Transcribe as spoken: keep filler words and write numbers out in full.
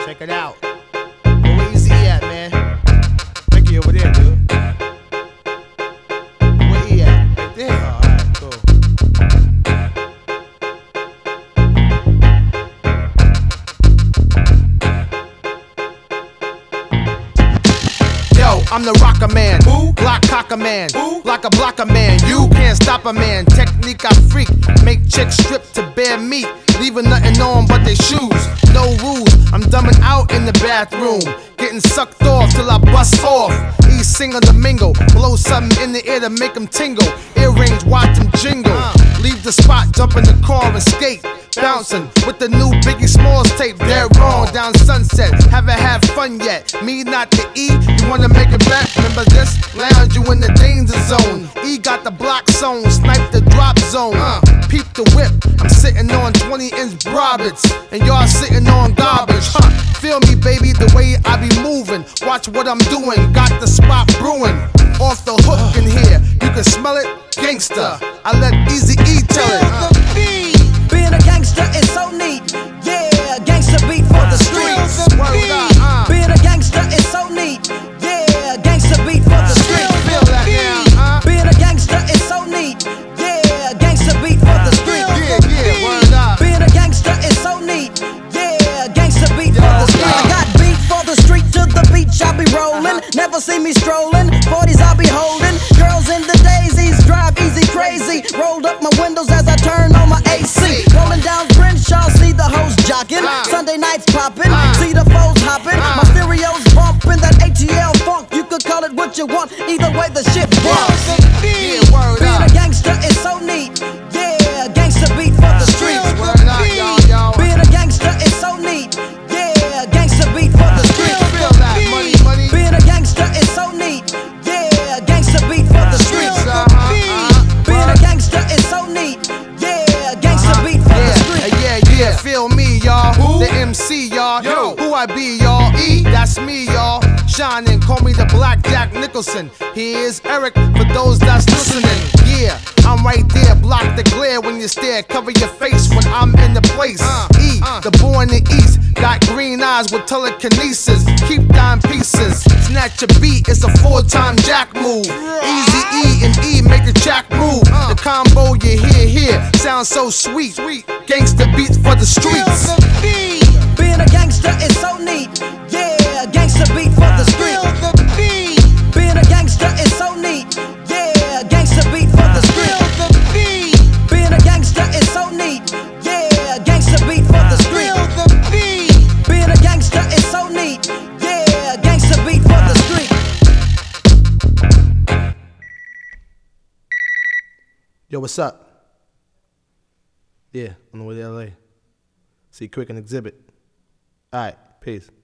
Check it out. Where Easy at, man? Ricky over there, dude. Where he at? Right there. Oh, alright, cool. Yo, I'm the rocker man. Who? Block cocker man. Who? Like a blocker man. You can't stop a man. Technique I freak. Make chicks strip to bare meat. Leaving nothing on but their shoes. No rules. I'm dumbing out in the bathroom. Getting sucked off till I bust off. Each single to mingle. Blow something in the air to make them tingle. Earrings, watch them jingle. Leave the spot, jump in the car and skate. Bouncing with the new Biggie Smalls tape. Dead wrong down Sunset. Haven't had fun yet. Me not the E. You wanna make a bet? Remember this? Lounge you in the danger zone. E got the block zone. Snipe the drop zone. Uh, peep the whip. I'm sitting on twenty inch Brabants. And y'all sitting on garbage. Huh. Feel me, baby, the way I be moving. Watch what I'm doing. Got the spot brewing. Off the hook in here. You can smell it. Gangsta. I let Easy E tell it. Uh. Being a gangster is so neat. Yeah, gangster beat for the streets. Word up, uh. Being a gangster is so neat. Yeah, gangster beat for the streets. Feel that now, uh. Being a gangster is so neat. Yeah, gangster beat for the streets. Yeah, yeah, word up. Being a gangster is so neat. Yeah, gangster beat for the streets. I got beat for the street to the beach. I be rolling. Never see me strolling. forties I be holding. Girls in the daisies drive easy crazy. Rolled up my windows as I turn on my A C. Rolling down Crenshaw, see the hoes jocking. Sunday nights popping, see the foes hopping. My stereos bumping that A T L funk. You could call it what you want. Either way, the shit bumps. Yeah, word Being up. a gangster is so neat. Yeah, gangster beat for the streets. Word up, yo, yo. Being a gangster is so neat. Yeah, gangster beat for the streets. Feel that money, money. Being a gangster is so neat. Yeah, gangster beat for the streets. Uh-huh, uh-huh. Being a gangster is so neat. Yeah, gangster beat for the streets. Yeah, yeah, yeah. Feel me, y'all. The M C, y'all. Yo. Who I be, y'all? E, that's me, y'all. Shining, call me the Black Jack Nicholson. Here's Eric for those that's listening. Yeah, I'm right there. Block the glare when you stare. Cover your face when I'm in the place. E, the boy in the East. Got green eyes with telekinesis. Keep dying pieces. Snatch a beat, it's a four-time jack move. Easy E and E make the jack move. The combo you hear here sounds so sweet. Gangsta beats for the streets. Being a gangster is so neat. Yeah, gangster beat for the streets. Being a gangster is so neat. Yeah, gangster beat for the streets. Being a gangster is so neat. Yeah, gangster beat for the streets. Being a gangster is so neat. Yeah, gangster beat for the streets. Yo, what's up? Yeah, on the way to L A. See Quick and Exhibit. Alright, peace.